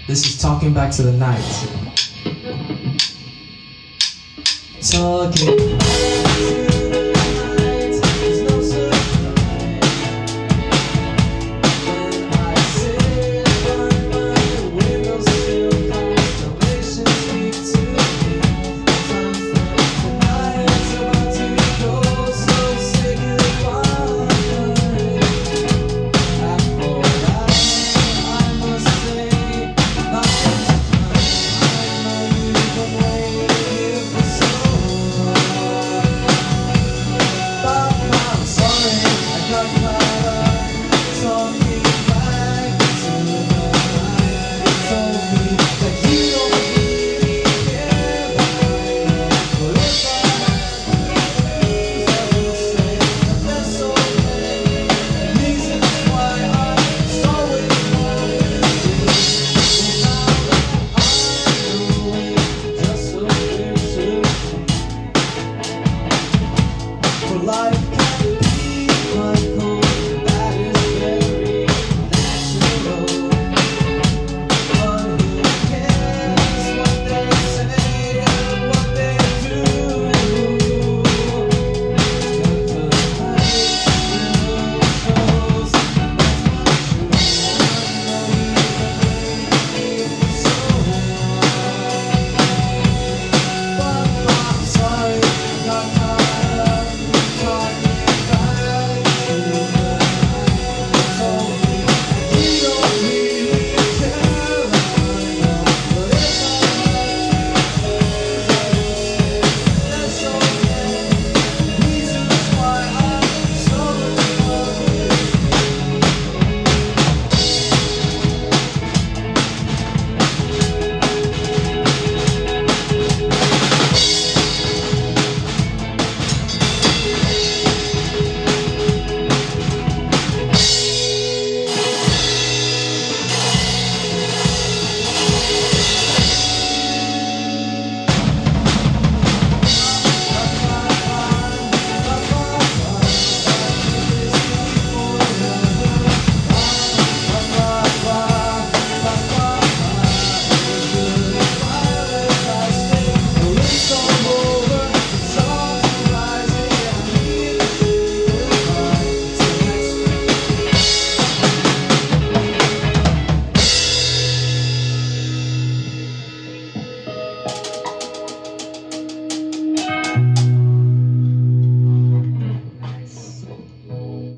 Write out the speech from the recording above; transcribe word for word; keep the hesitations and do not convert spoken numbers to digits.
This is Talking Back to the Night. Talking back to the night, there's no surprise. When I sit by my windowsill, constellations speak to me. Time for the night's about to go, so say goodbye. After that, I must say, nothing's fine. I know you've been waiting here for so long. But I'm sorry, I got caught up.